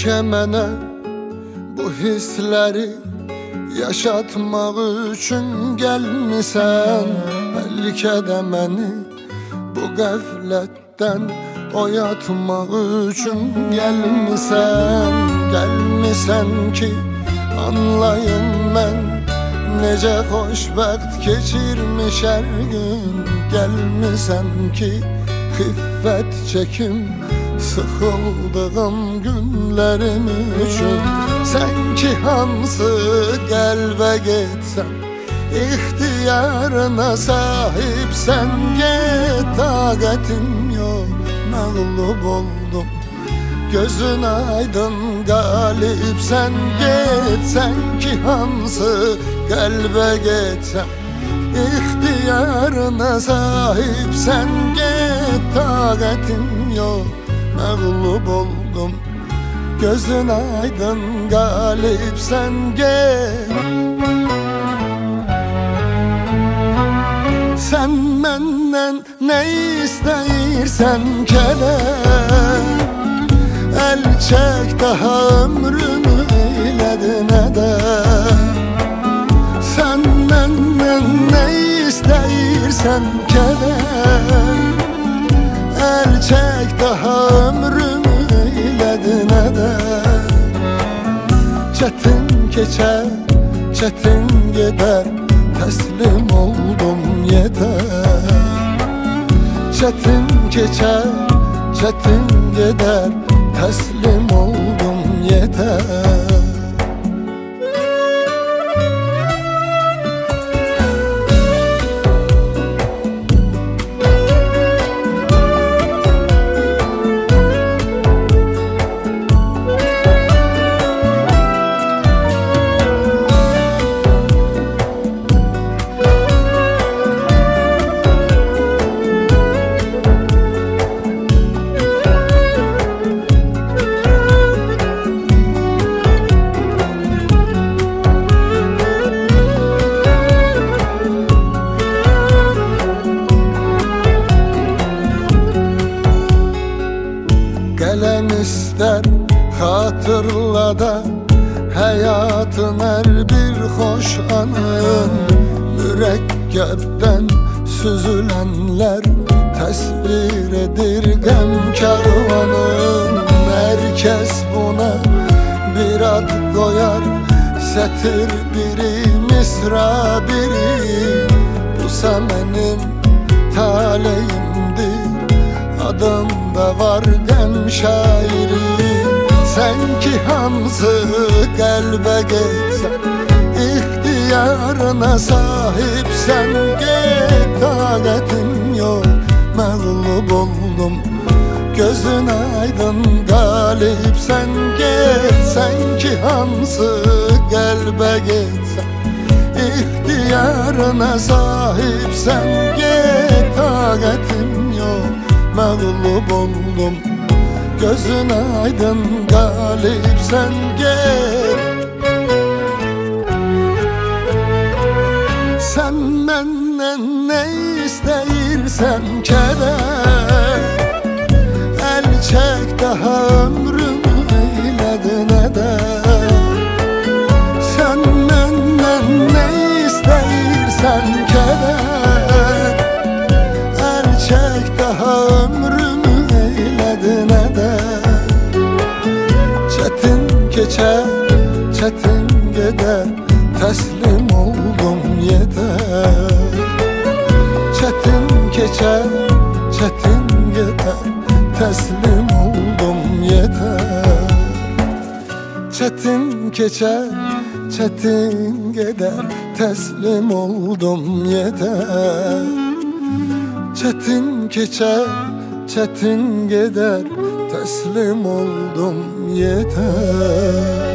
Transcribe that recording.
Bəlkə mənə bu hissləri yaşatmaq üçün gəlmisən. Bəlkə də məni bu qəflətdən oyatmaq üçün gəlmisən. Gəlmisən ki anlayım mən necə xoşbəxt keçirmiş hər gün. Gəlmisən ki xiffət çəkim sıxıldığım günlərim üçün. Sən ki hansı qəlbə getsən ixtiyarına sahibsən. Get, taqətim yox, məğlub oldum, gözün aydın qalibsən. Get, sən ki hansı qəlbə getsən ixtiyarına sahibsən. Get, taqətim yox, məğlub oldum, gözün aydın qalibsən. Get, sən məndən nə istəyirsən kədər? Əl çək daha ömrümü eylədi nədər? Sən məndən nə istəyirsən kədər? Əl çək daha ömrümü eylədi nədər? Çətin keçər, çətin gedər, təslim oldum yetər. Çətin keçər, çətin gedər, təslim oldum yetər. Qələm istər xatırla da həyatın hər bir xoş anın. Mürəkkəbdən süzülənlər təsvir edir qəm karvanın. Hər kəs buna bir ad qoyar, sətir biri, misra biri. Busa mənim taleyimdir, adımda var qəm şairi. Sən ki hansı qəlbə getsən ixtiyarına sahibsən. Get, taqətim yox, məğlub oldum, gözün aydın qalibsən. Get, sən ki hansı qəlbə getsən ixtiyarına sahibsən. Get, taqətim yox, məğlub oldum, gözün aydın qalibsən. Get, sən məndən nə istəyirsən kədər? Əl çək daha ömrümü eylədi nədər? Sən məndən nə istəyirsən kədər? Əl çək daha ömrümü eylədi nədər? Çətin keçər, çətin gedər, təslim oldum yetər. Çətin keçər, çətin gedər, təslim oldum yetər. Çətin keçər, çətin gedər, təslim oldum yetər. Çətin keçər, çətin gedər, təslim oldum yetər.